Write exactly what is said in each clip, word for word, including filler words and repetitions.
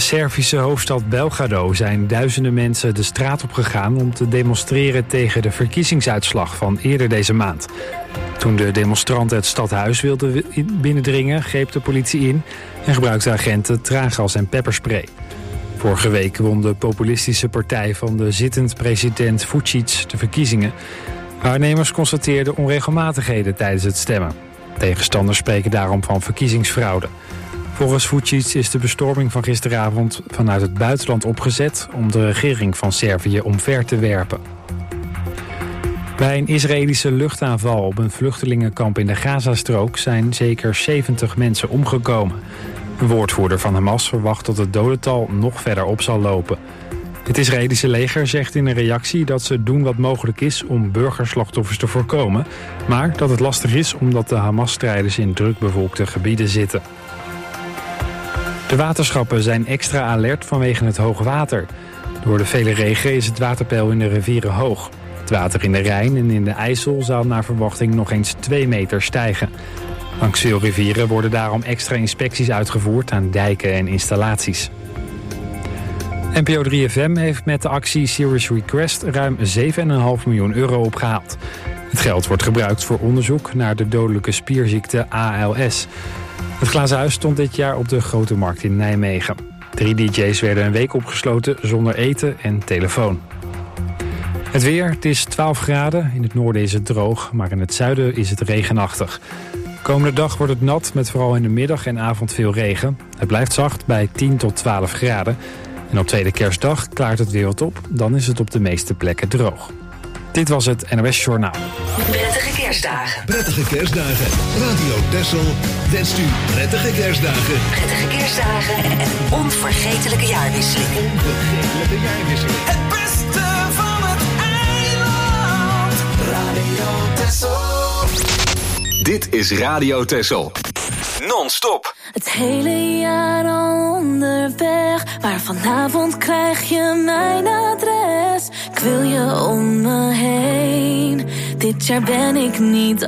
Servische hoofdstad Belgrado zijn duizenden mensen de straat op gegaan om te demonstreren tegen de verkiezingsuitslag van eerder deze maand. Toen de demonstranten het stadhuis wilden binnendringen, greep de politie in en gebruikte agenten traangas en pepperspray. Vorige week won de populistische partij van de zittend president Vučić de verkiezingen. Waarnemers constateerden onregelmatigheden tijdens het stemmen. Tegenstanders spreken daarom van verkiezingsfraude. Volgens Vučić is de bestorming van gisteravond vanuit het buitenland opgezet om de regering van Servië omver te werpen. Bij een Israëlische luchtaanval op een vluchtelingenkamp in de Gazastrook zijn zeker zeventig mensen omgekomen. Een woordvoerder van Hamas verwacht dat het dodental nog verder op zal lopen. Het Israëlische leger zegt in een reactie dat ze doen wat mogelijk is om burgerslachtoffers te voorkomen, maar dat het lastig is omdat de Hamas-strijders in drukbevolkte gebieden zitten. De waterschappen zijn extra alert vanwege het hoogwater. Door de vele regen is het waterpeil in de rivieren hoog. Het water in de Rijn en in de IJssel zal naar verwachting nog eens twee meter stijgen. Langs veel rivieren worden daarom extra inspecties uitgevoerd aan dijken en installaties. N P O drie F M heeft met de actie Serious Request ruim zeven komma vijf miljoen euro opgehaald. Het geld wordt gebruikt voor onderzoek naar de dodelijke spierziekte A L S. Het Glazen Huis stond dit jaar op de Grote Markt in Nijmegen. Drie D J's werden een week opgesloten zonder eten en telefoon. Het weer, het is twaalf graden. In het noorden is het droog, maar in het zuiden is het regenachtig. Komende dag wordt het nat met vooral in de middag en avond veel regen. Het blijft zacht bij tien tot twaalf graden. En op tweede kerstdag klaart het weer wat op. Dan is het op de meeste plekken droog. Dit was het N O S Journaal. Prettige kerstdagen. Prettige kerstdagen. Radio Texel wenst u prettige kerstdagen. Prettige kerstdagen en een onvergetelijke jaarwisseling. Onvergetelijke jaarwisseling. Het beste van het eiland. Radio Texel. Dit is Radio Texel. Non-stop. Het hele jaar al onderweg, maar vanavond krijg je mijn adres. Ik wil je om me heen, dit jaar ben ik niet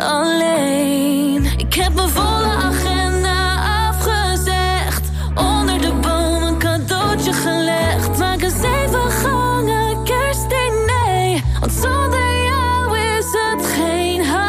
alleen. Ik heb mijn volle agenda afgezegd, onder de boom een cadeautje gelegd. Maak een zeven gangen kerstdiner, want zonder jou is het geen huis.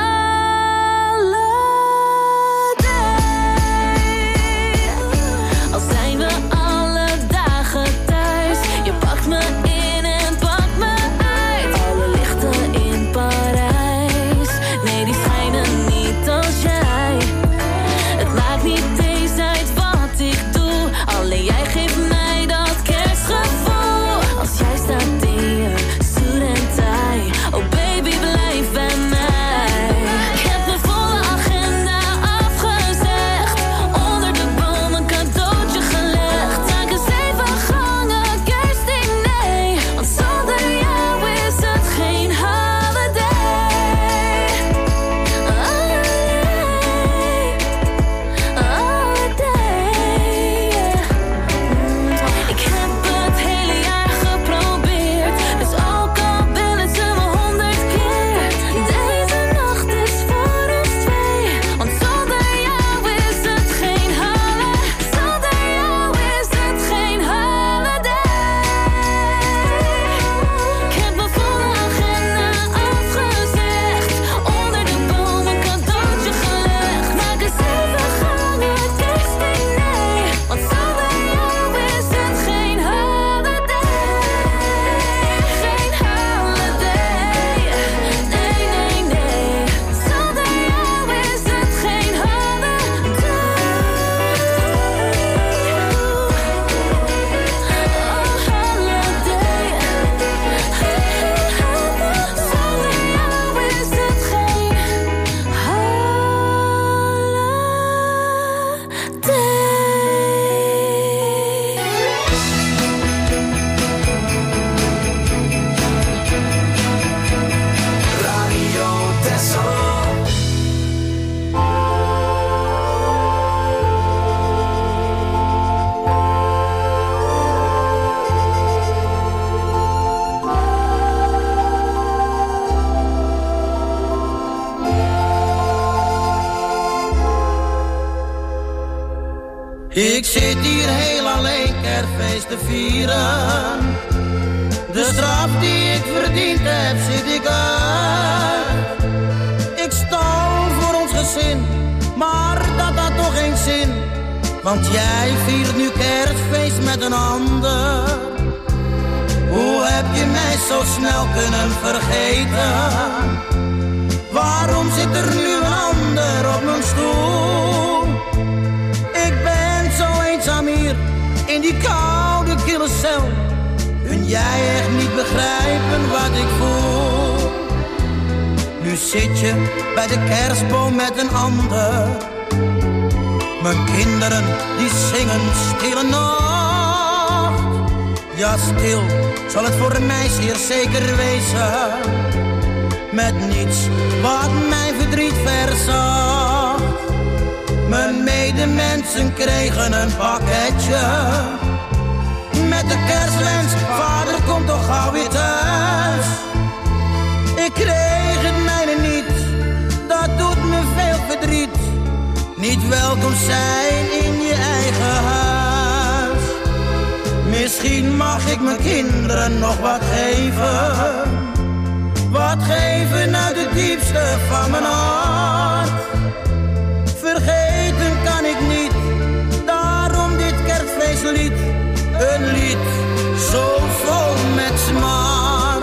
Ik zit hier heel alleen, er kerstfeest te vieren. De straf die ik verdiend heb, zit ik uit. Ik stal voor ons gezin, maar dat had toch geen zin. Want jij viert nu kerstfeest met een ander. Hoe heb je mij zo snel kunnen vergeten? Waarom zit er nu een ander op mijn stoel? Ik ben zo eenzaam hier, in die koude kille cel. Kun jij echt niet begrijpen wat ik voel? Nu zit je bij de kerstboom met een ander. Mijn kinderen die zingen stille nacht. Ja, stil zal het voor mij zeer zeker wezen. Met niets wat mijn verdriet verzacht. Mijn medemensen kregen een pakketje. Met de kerstwens, vader komt toch gauw weer thuis. Ik kreeg het mijne niet, dat doet me veel verdriet. Niet welkom zijn in je eigen huis. Misschien mag ik mijn kinderen nog wat geven. Wat geven uit het diepste van mijn hart. Vergeten kan ik niet, daarom dit kerstfeestlied. Een lied zo vol met smart.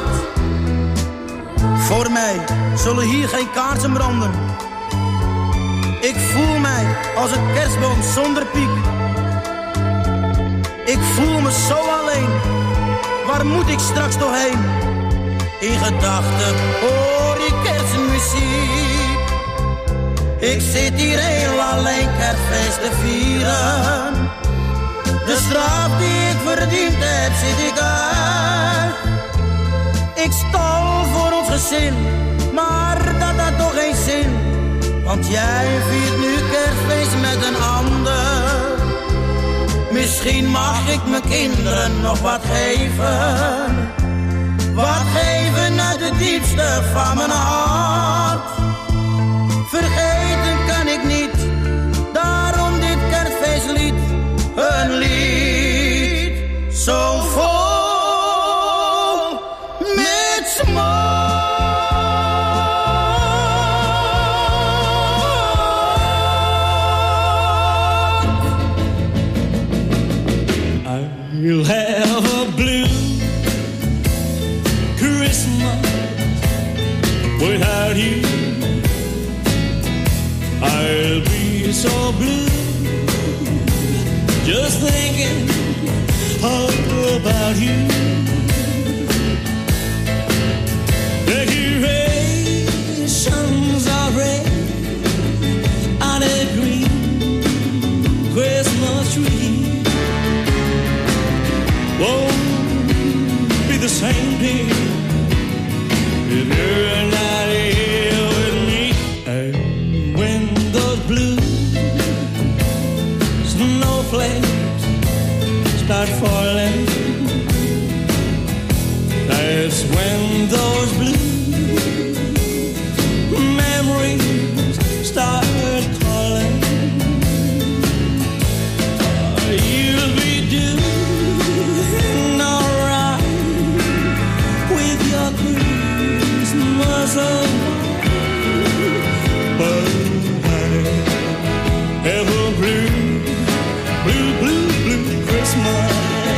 Voor mij zullen hier geen kaarsen branden. Ik voel mij als een kerstboom zonder piek. Ik voel me zo alleen. Waar moet ik straks toch heen? In gedachten hoor ik kerstmuziek. Ik zit hier heel alleen kerstfeest te vieren. De straf die ik verdiend heb, zit ik uit. Ik stal voor ons gezin, maar dat had toch geen zin. Want jij viert nu kerstfeest met een ander. Misschien mag ik mijn kinderen nog wat geven. Wat geven uit het diepste van mijn hart. Vergeten kan ik niet, daarom dit kerstfeestlied. Een lied zo vol met smart. I'll have a blue Christmas without you. I'll be so blue just thinking about you. Decorations are red on a green Christmas tree. Won't be the same day if you're not here with me. And when those blue snowflakes start falling, that's when those blue memories start calling. You'll be doing alright with your Christmas of but I have a blue, blue, blue, blue Christmas.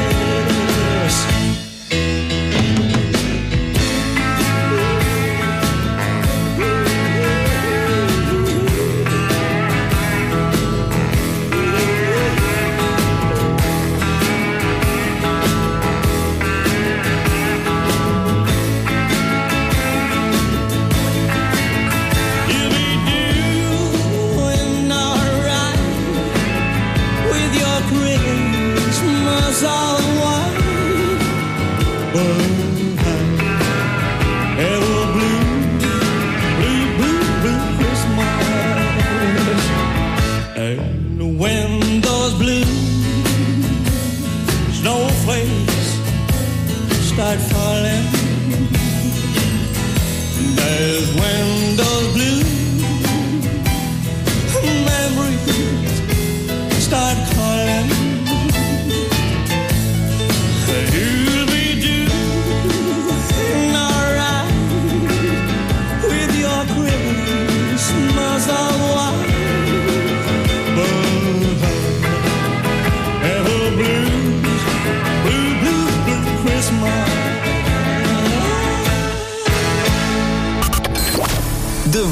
Start falling. There's when those blue memories start calling.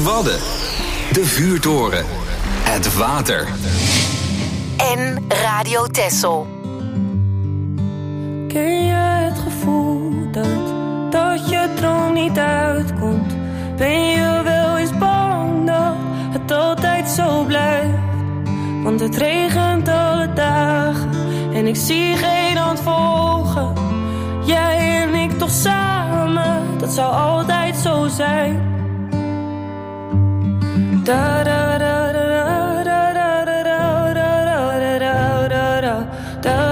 Wadden, de vuurtoren, het water. En Radio Texel. Ken je het gevoel dat, dat je droom niet uitkomt? Ben je wel eens bang dat het altijd zo blijft? Want het regent alle dagen en ik zie geen hand volgen. Jij en ik toch samen, dat zou altijd zo zijn. Da da da da da da da da da da da da da.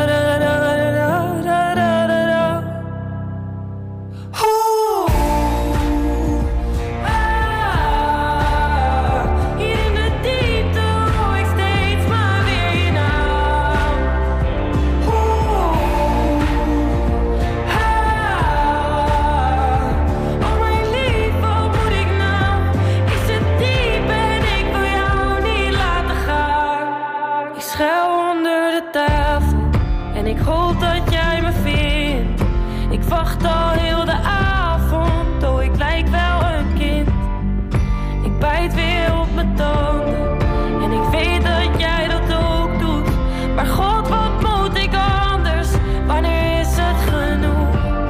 Ik hoop dat jij me vindt. Ik wacht al heel de avond. Oh, ik lijk wel een kind. Ik bijt weer op mijn tanden. En ik weet dat jij dat ook doet. Maar God, wat moet ik anders? Wanneer is het genoeg?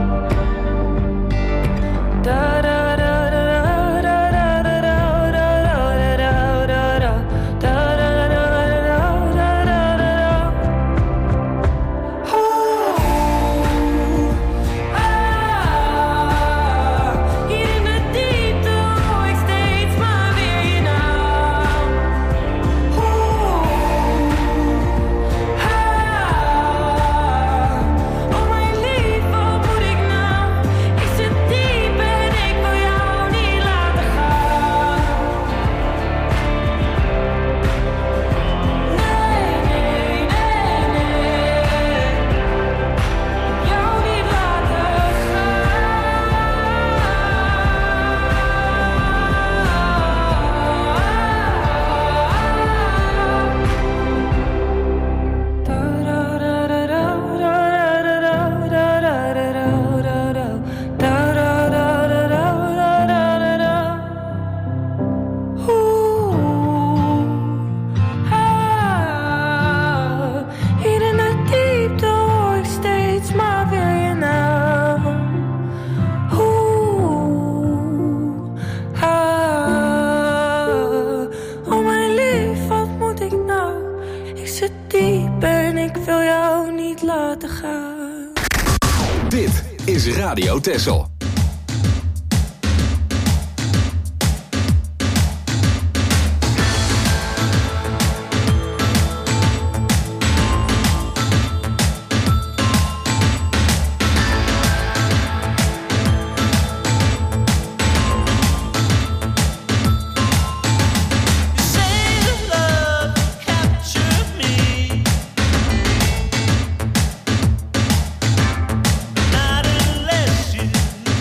Da da da da da da da da da da da da. Dit is Radio Texel. Not unless you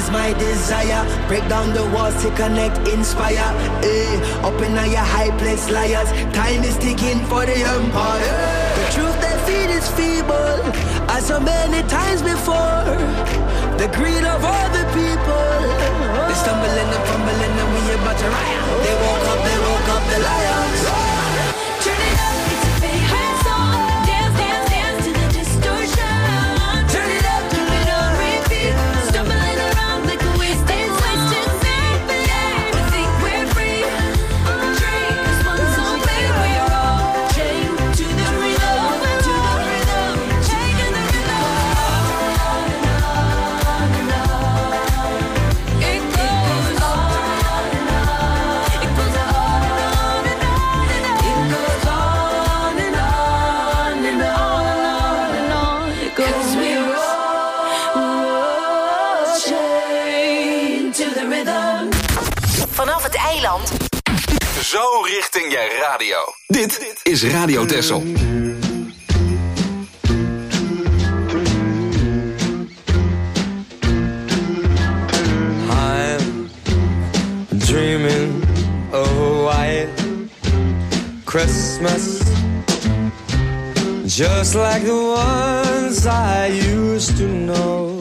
is my desire. Break down the walls to connect, inspire. Eh, up in your high place, liars. Time is ticking for the empire. The truth they feed is feeble, as so many times before. The greed of all the people. They stumbling and fumbling and we about to riot. They woke up, they woke up the lions. Turn it up, it's a favorite song. Dance, dance, dance to the distortion. Turn it up, turn it on repeat. Stumbling around like a wasted wasted thing. We think we're free. Drink this one song, baby, we're all chained to the rhythm, to the rhythm, chained to the rhythm. On and on and on. It goes on and on. It goes on and on and on and on. It goes on and on and on and on. It goes. 'Cause we're all chained to the rhythm. Vanaf het eiland. Zo richting je radio. Dit is Radio Texel. I'm dreaming of a white Christmas, just like the ones I used to know,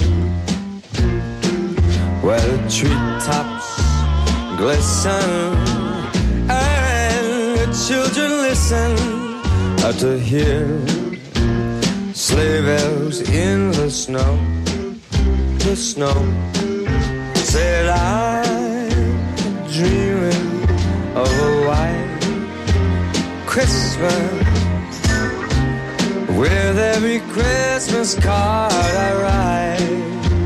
where the treetops glisten and the children listen to hear sleigh bells in the snow, the snow. Said I'm dreaming of a white Christmas, with every Christmas card I write.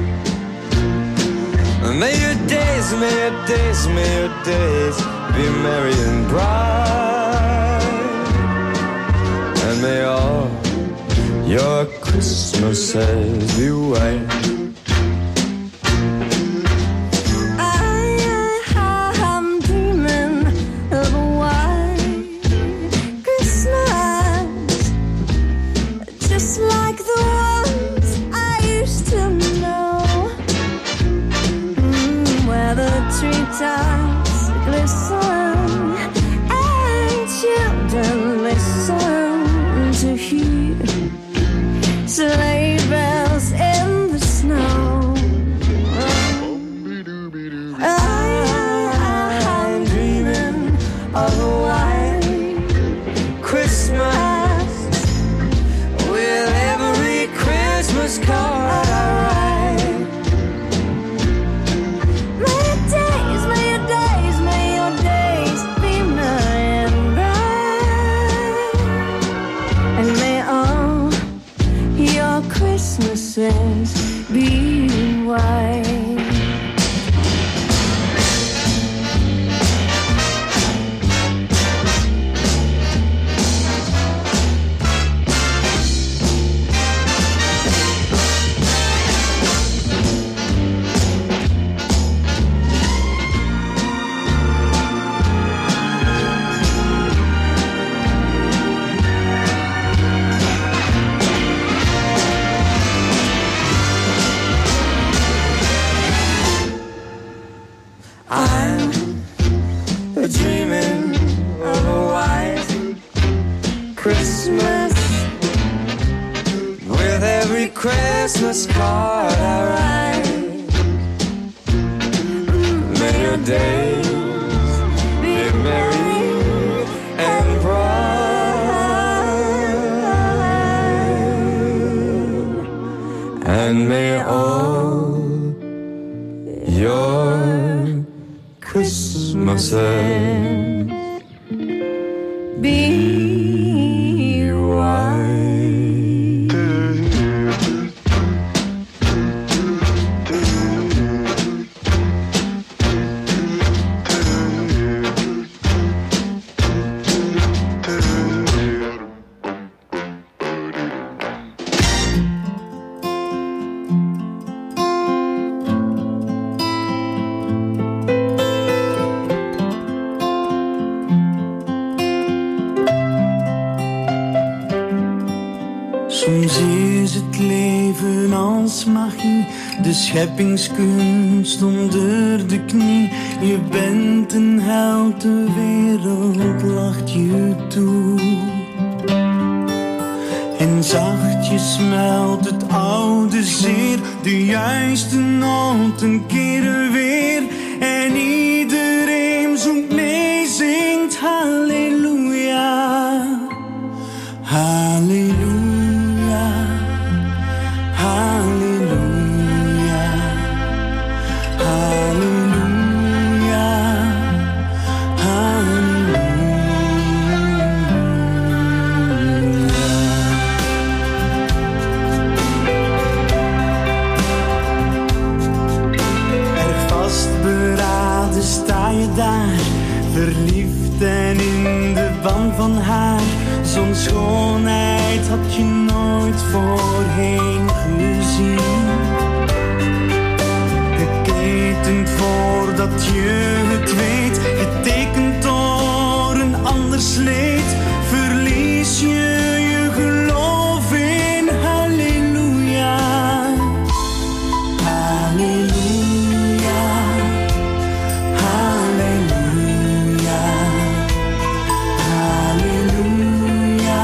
May your days, may your days, may your days be merry and bright, and may all your Christmases be white. I'm dreaming of a white Christmas, just like the ones I used to know, mm, where the treetops glisten and children listen to hear sleigh bells in the snow. I'm dreaming of a white Christmas, with every Christmas card I write. May your days, may your days, may your days be merry and bright, and may all your Christmases be white. I'm dreaming of a white Christmas, with every Christmas card I write. May your days be merry and bright, and may all your Christmases be white. Soms is het leven als magie, de scheppingskunst onder de knie. Je bent een held, de wereld lacht je toe. En zachtjes smelt het oude zeer, de juiste noten keren weer. En iedereen zoekt mee, zingt halleluja. Halleluja. Halleluja, halleluja, halleluja. Erg vastberaden sta je daar, verliefd en in de ban van haar. Zo'n schoonheid had je nooit voorheen gezien. Geketend voordat je het weet, getekend door een ander sleet. Verlies je je geloof in halleluja. Halleluja, halleluja, halleluja.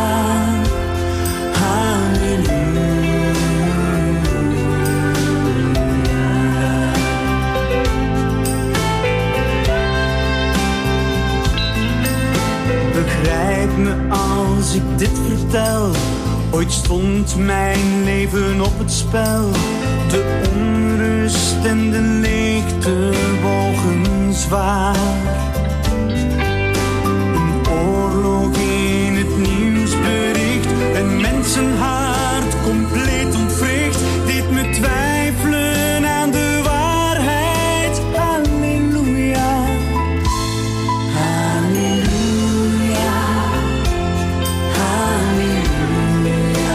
Begrijp me als ik dit vertel. Ooit stond mijn leven op het spel. De onrust en de leegte wogen zwaar. Een oorlog in het nieuwsbericht. Een mensenhart compleet ontwricht. Deed me twijfelen aan de waarheid. Halleluja. Halleluja. Halleluja.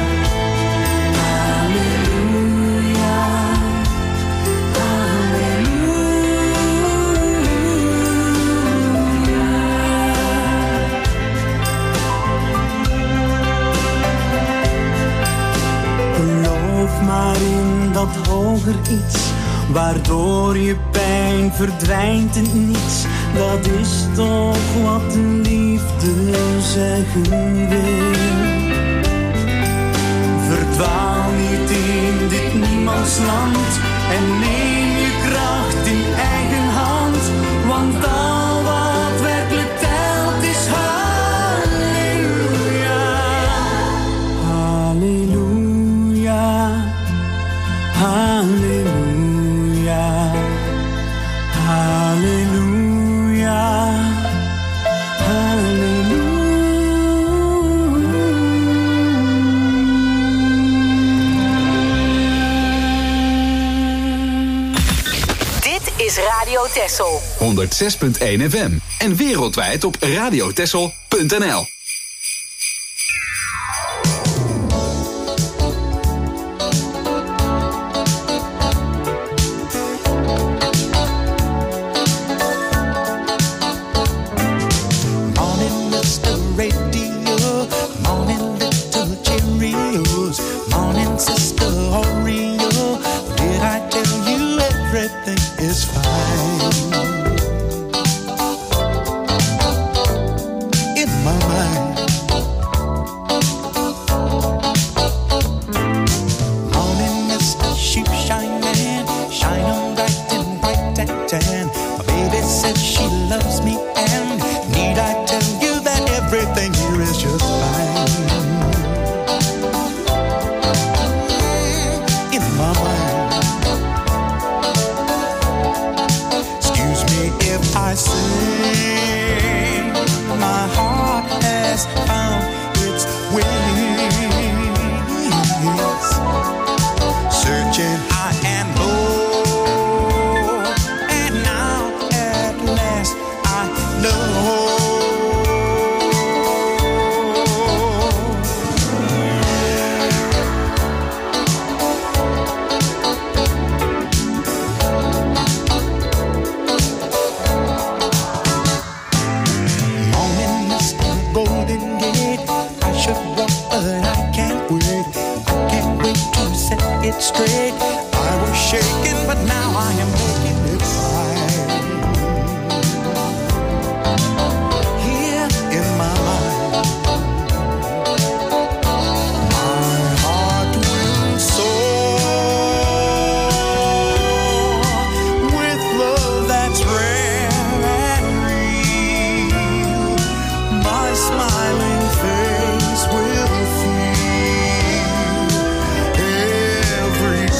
Halleluja. Geloof maar in dat hoger iets, waardoor je pijn verdwijnt in niets. Dat is toch wat de liefde zeggen wil. Verdwaal niet in dit niemandsland en neem je kracht in eigen hand. Want al wat werkelijk telt is halleluja. Halleluja. Halleluja. Halleluja. Dit is Radio Texel. honderdzes punt één F M en wereldwijd op radiotexel punt n l. In my mind straight. I was shaking, but now I am making it right. Here in my mind, my heart will soar with love that's rare and real. My smiling face will feel every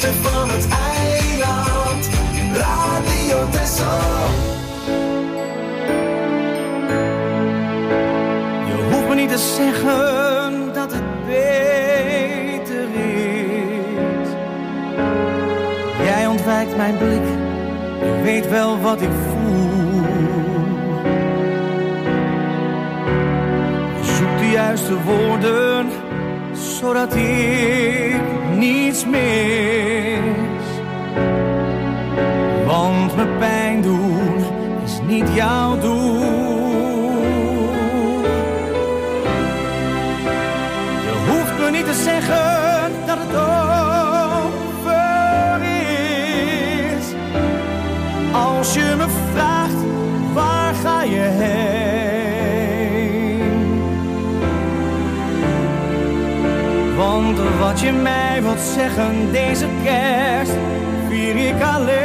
mooiste van het eiland. Radio Texel. Je hoeft me niet te zeggen dat het beter is. Jij ontwijkt mijn blik, ik weet wel wat ik voel. Je zoekt de juiste woorden, zodat ik niets mis. Want me pijn doen is niet jouw doel. Je hoeft me niet te zeggen dat het over is. Als je me vraagt, waar ga je heen? Want wat je mij wilt zeggen, deze kerst vier ik alleen.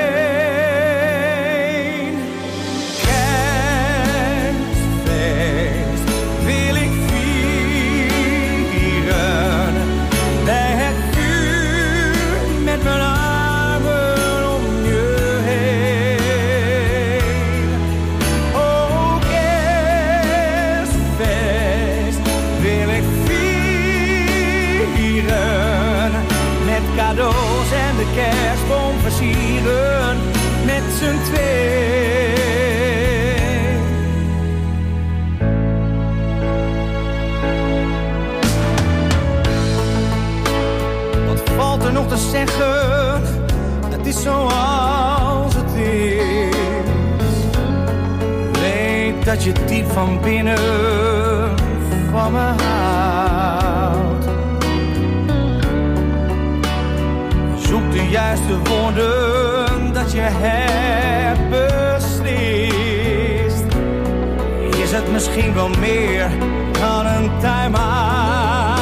Kerstfeest wil ik vieren bij het vuur met mijn armen om je heen. Oh, kerstfeest wil ik vieren met cadeaus en de kerstboom versieren met z'n twee. Wat valt er nog te zeggen? Het is zoals het is. Weet dat je diep van binnen van me houdt. Zoek de juiste woorden dat je hebt beslist. Is het misschien wel meer dan een time-out?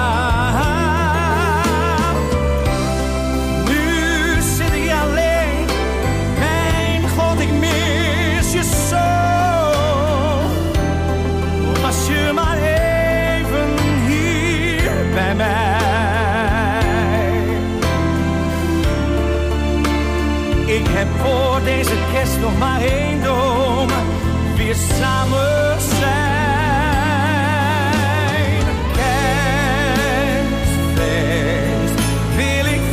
Nu zit ik alleen, mijn God, ik mis je zo. Was je maar even hier bij mij. Ik heb voor deze kerst nog maar één droom, weer samen zijn. Kerstfeest wil ik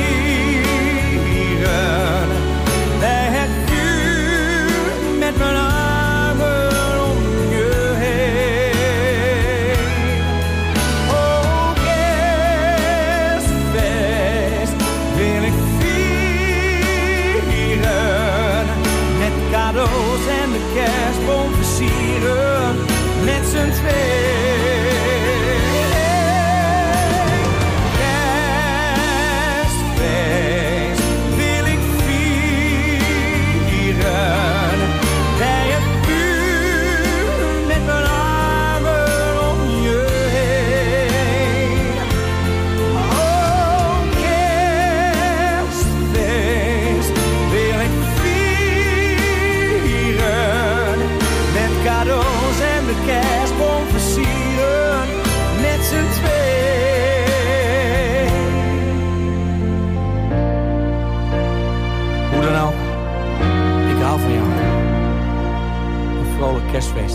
vieren bij het vuur met mijn armen om je heen. Oh, kerstfeest wil ik met cadeaus en de kerstboom versieren met z'n twee. Kerstfeest wil ik vieren bij het vuur met mijn armen om je heen. Oh, kerstfeest wil ik cadeaus en de kerstboom versieren met z'n twee. Hoe dan ook, ik hou van jou. Een vrolijk kerstfeest.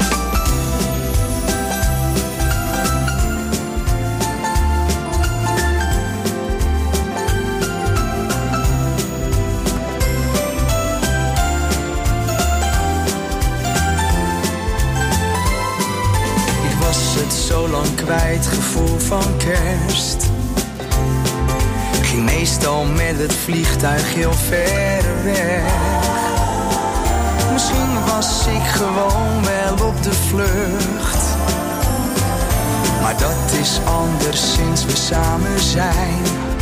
Zo lang kwijt, gevoel van kerst. Ging meestal met het vliegtuig heel ver weg. Misschien was ik gewoon wel op de vlucht. Maar dat is anders sinds we samen zijn.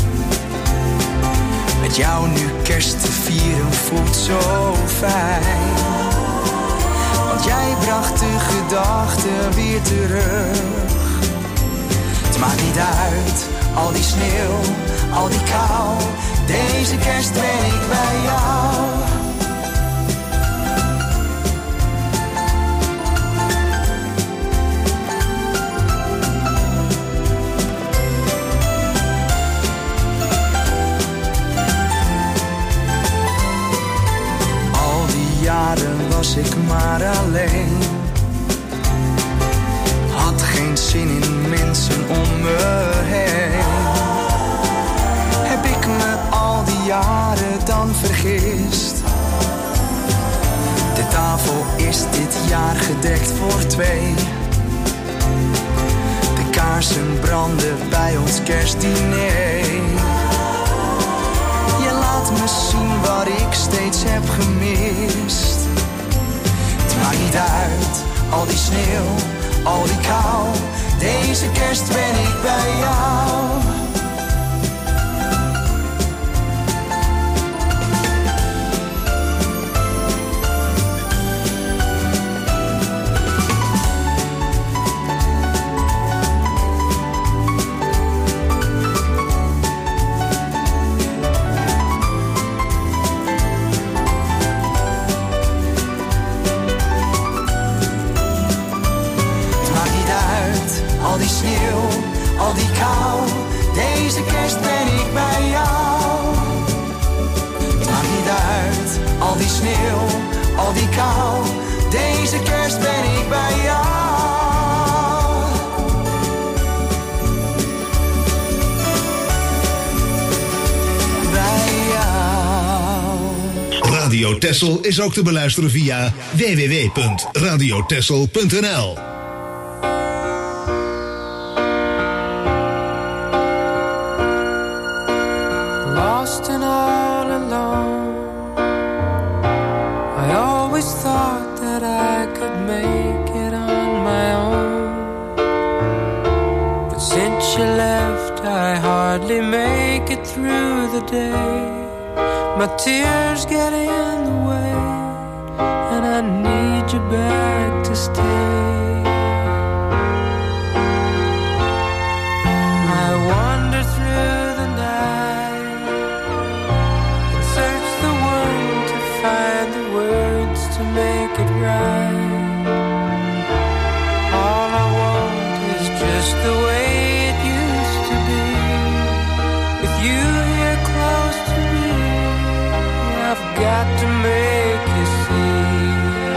Met jou nu kerst te vieren voelt zo fijn. Want jij bracht de gedachten weer terug. Het maakt niet uit, al die sneeuw, al die kou. Deze kerst ben ik bij jou. maar alleen. Had geen zin in mensen om me heen. Heb ik me al die jaren dan vergist? De tafel is dit jaar gedekt voor twee. De kaarsen branden bij ons kerstdiner. Je laat me zien wat ik steeds heb gemist. Het maakt niet uit, al die sneeuw, al die kou. Deze kerst ben ik bij jou. Al die sneeuw, al die kou, deze kerst ben ik bij jou. Het maakt niet uit, al die sneeuw, al die kou, deze kerst ben ik bij jou. Bij jou. Radio Texel is ook te beluisteren via w w w punt radio texel punt n l. My tears get in the way, and I need you back to stay. I wander through the night and search the world to find the words to make it right. All I want is just the way it used to be, with you here close to me. I've got to make you see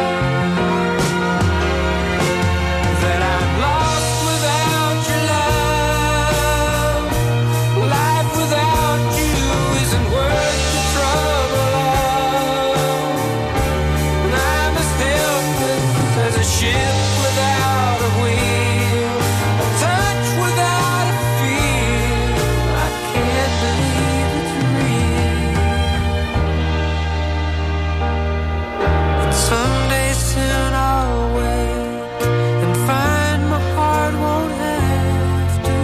that I'm lost without your love. Life without you isn't worth the trouble of. And I'm as helpless as a ship without a wheel, a touch without a feel. I can't believe it's real. Someday soon I'll wake and find my heart won't have to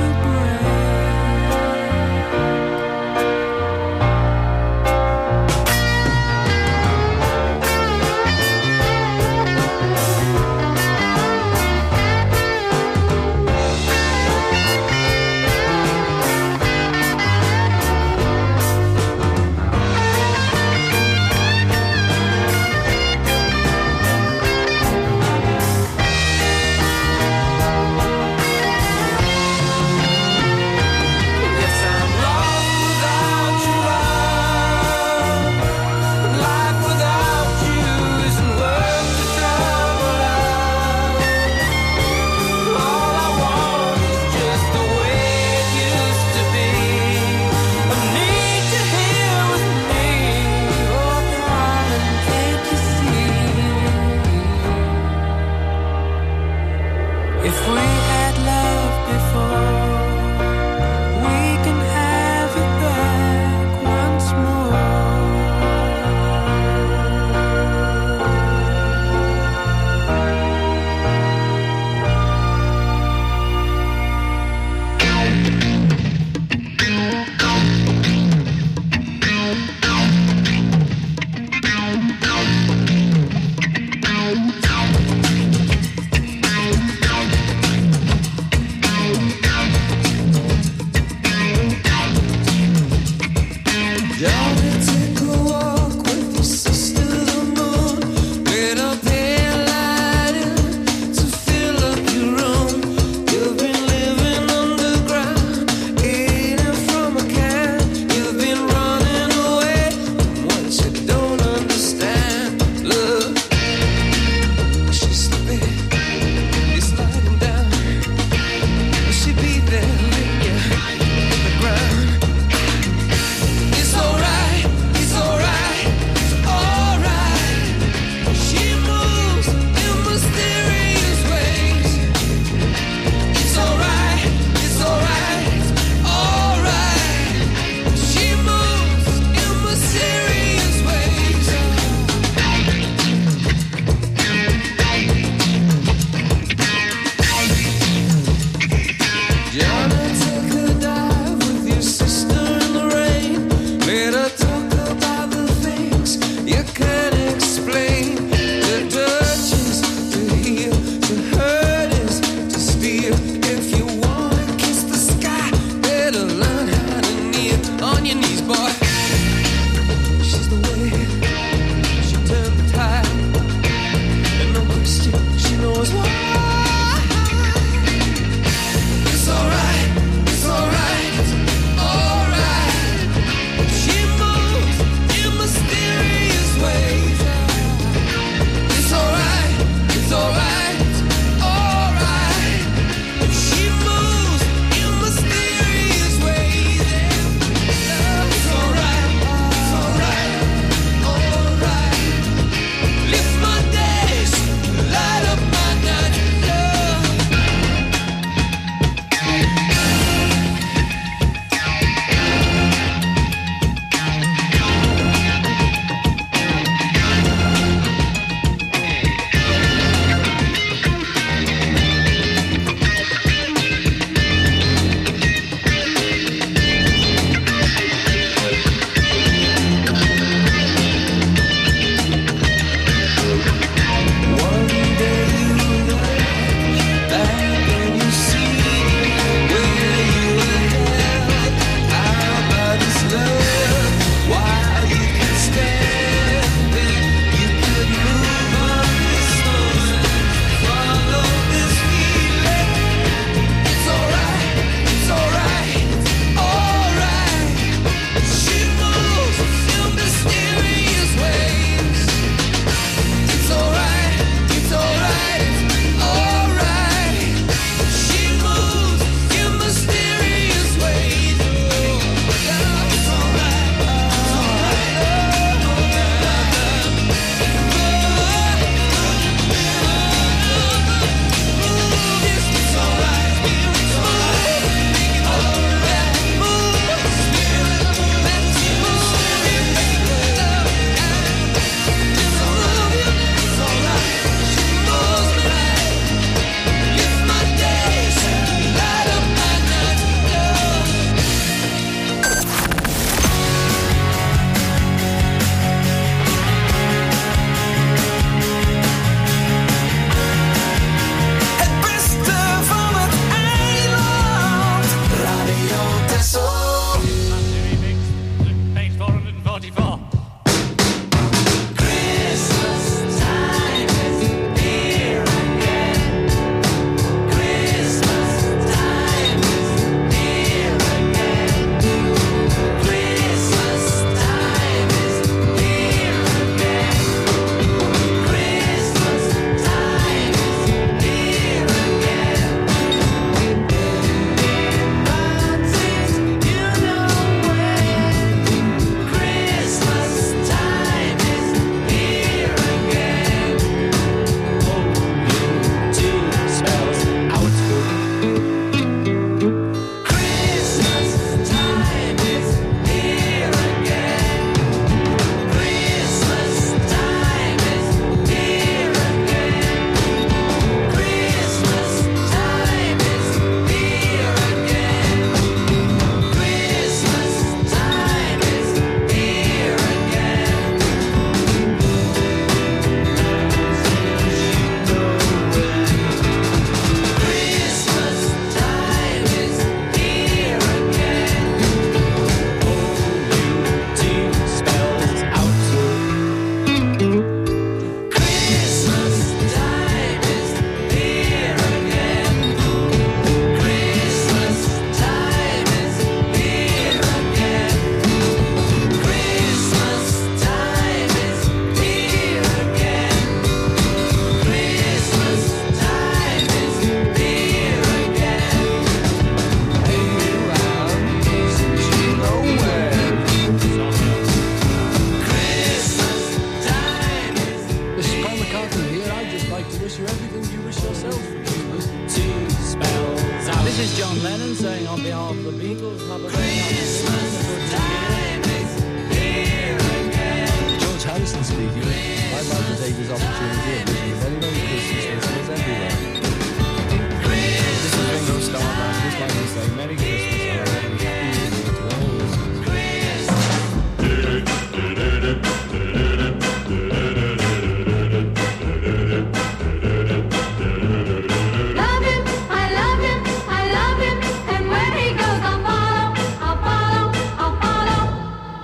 boy. She's the way she turned the tide, and no question she knows why. It's alright, it's alright, alright. She moves in mysterious ways. It's alright, it's alright, alright. She moves in mysterious ways. It's alright.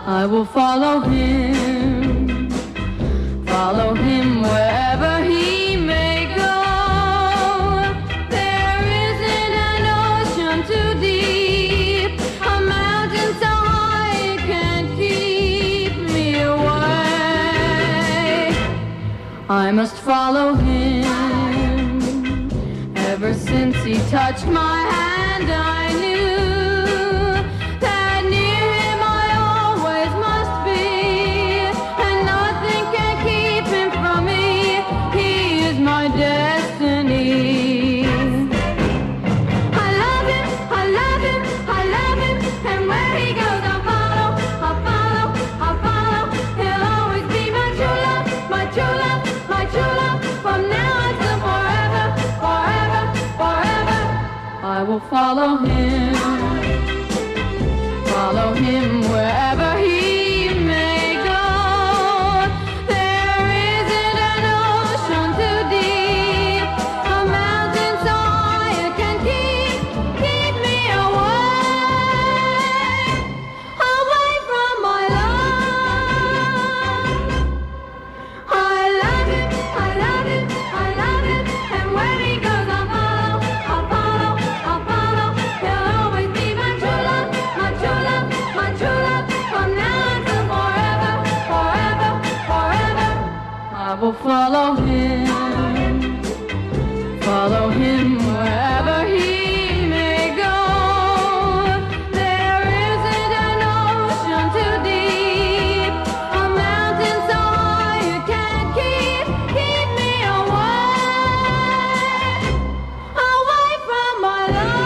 I will follow him, follow him wherever he may go. There isn't an ocean too deep, a mountain so high it can't keep me away. I must follow him. Ever since he touched my hand, I knew that near him I always must be, and nothing can keep him from me. He is my destiny. I love him, I love him, I love him, and where he goes I'll follow, I'll follow, I'll follow. He'll always be my true love, my true love, my true love, from now until forever, forever, forever. I will follow him, follow him wherever he may go. There isn't an ocean too deep, a mountain so high it can keep, keep me away, away from my love. I love him, I love him, I love him, and where he goes I'll follow, I'll follow, I'll follow. He'll always be my true love, my true love, my true love, from now until forever, forever, forever. I will follow him, follow him wherever he may go. There isn't an ocean too deep, a mountain so high it can't keep, keep me away, away from my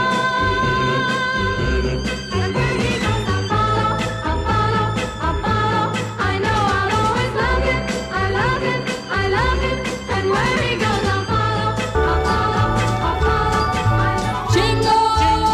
love. And where he goes I'll follow, I'll follow, I'll follow. I know I'll always love him, I love him, I love him, and where he goes I'll follow, I'll follow, I'll follow. Jingle,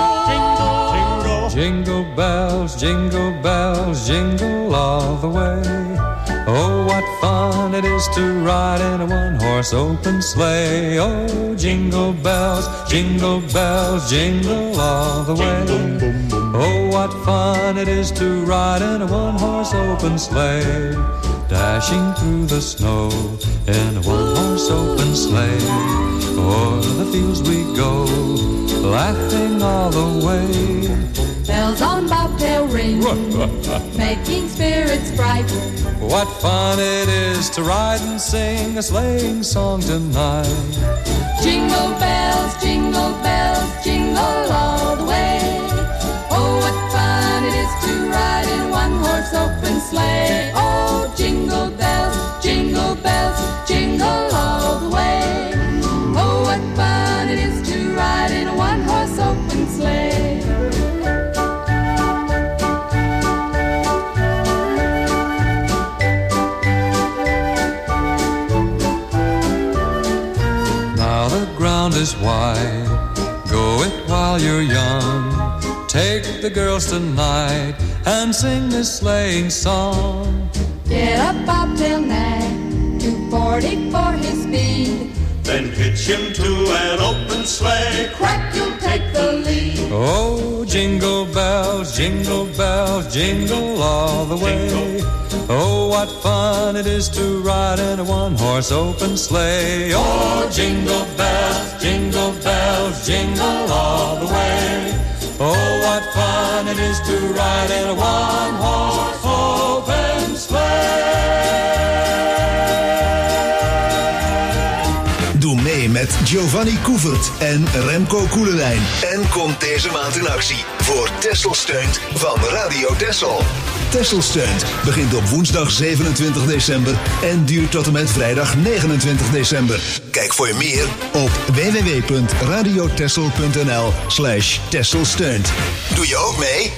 Jingle bells, jingle bells, jingle all the way. Oh, what fun it is to ride in a one-horse open sleigh. Oh, jingle bells, jingle bells, jingle all the way. Oh, what fun it is to ride in a one-horse open sleigh. Dashing through the snow in a one-horse open sleigh. O'er the fields we go, laughing all the way. Bells on bobtail ring, making spirits bright. What fun it is to ride and sing a sleighing song tonight. Jingle bells, jingle bells, jingle all the way. Oh, what fun it is to ride in one horse open sleigh. Oh, jingle bells, jingle bells, jingle all the way. Oh, what fun it is to ride in a one horse open sleigh. Is wide, go it while you're young. Take the girls tonight and sing this sleighing song. Get up, bobtail nag, two forty for his speed. Then hitch him to an open sleigh. Crack, you'll take the lead. Oh, jingle bells, jingle bells, jingle all the way. Oh, what fun it is to ride in a one-horse open sleigh. Oh, jingle bells, jingle bells, jingle all the way. Oh, what fun it is to ride in a one-horse open sleigh. Doe mee met Giovanni Koevert en Remco Koelewijn. En kom deze maand in actie voor Texel Steunt van Radio Texel. Texel Steunt begint op woensdag zevenentwintig december en duurt tot en met vrijdag negenentwintig december. Kijk voor meer op w w w punt radiotexel punt n l slash Texelsteunt. Doe je ook mee?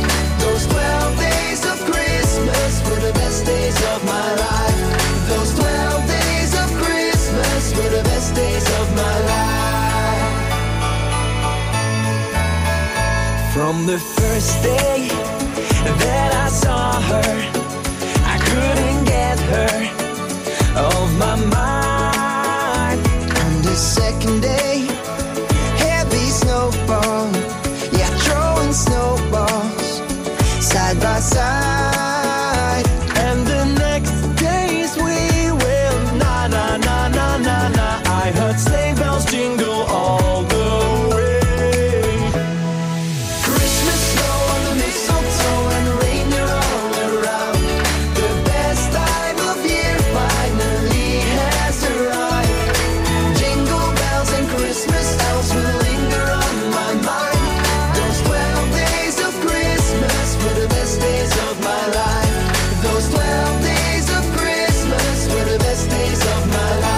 Days of my life, those twelve From the first day that I saw her, I couldn't get her off my mind. On the second day, heavy snowfall, yeah, throwing snowballs side by side. And the next days we will na na na na na na. I heard sleigh bells jingle all the way. Christmas snow on the mistletoe and reindeer all around. The best time of year finally has arrived. Jingle bells and Christmas elves will linger on my mind. Those twelve days of Christmas were the best days of my life. Those twelve days of Christmas were the best days of my life.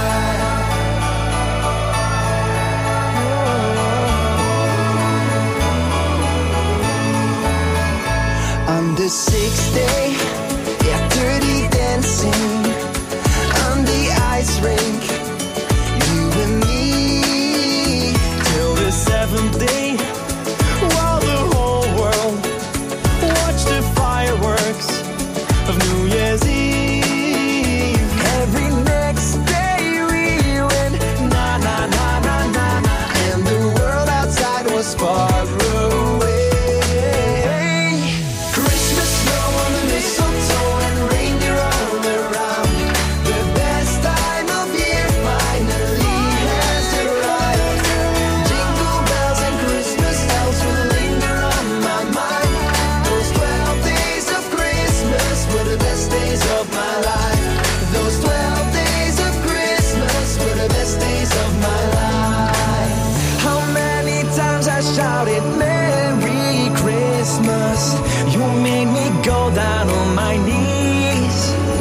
On the sixth day, yeah, dirty dancing on the ice rink, you and me. Till the seventh day, while the whole world watched the fireworks of New Year's Eve. Every next day we went na na na na na na, and the world outside was far away. Christmas snow on the mistletoe and reindeer all around. The best time of year finally has arrived. Jingle bells and Christmas elves will linger on my mind. Those twelve days of Christmas were the best days of my life. Those twelve days of Christmas were the best days of my life. How many times I shouted Merry Christmas, you made me go down on my knees.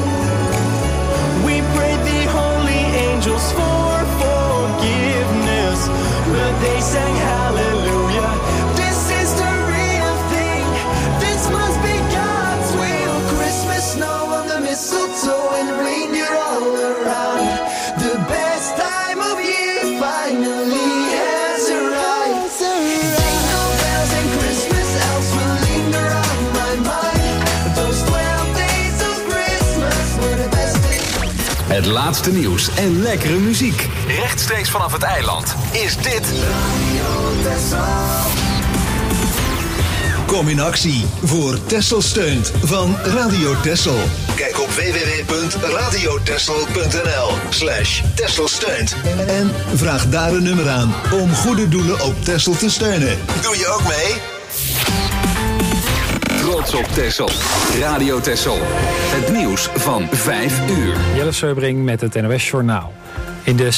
We prayed the holy angels for forgiveness, but they sang hallelujah. This is the real thing, this must be God's will. Christmas snow on the mistletoe and reindeer all around. The best time of year finally has arrived. Jingle bells and Christmas elves will linger on my mind. Those twelve days of Christmas were the best days. Het laatste nieuws en lekkere muziek. Rechtstreeks vanaf het eiland is dit Kom in actie voor Texel steunt van Radio Texel. Kijk op w w w punt radiotexel punt n l slash Texel steunt en vraag daar een nummer aan om goede doelen op Texel te steunen. Doe je ook mee? Trots op Texel. Radio Texel. Het nieuws van vijf uur. Jelle Seubring met het N O S Journaal. In de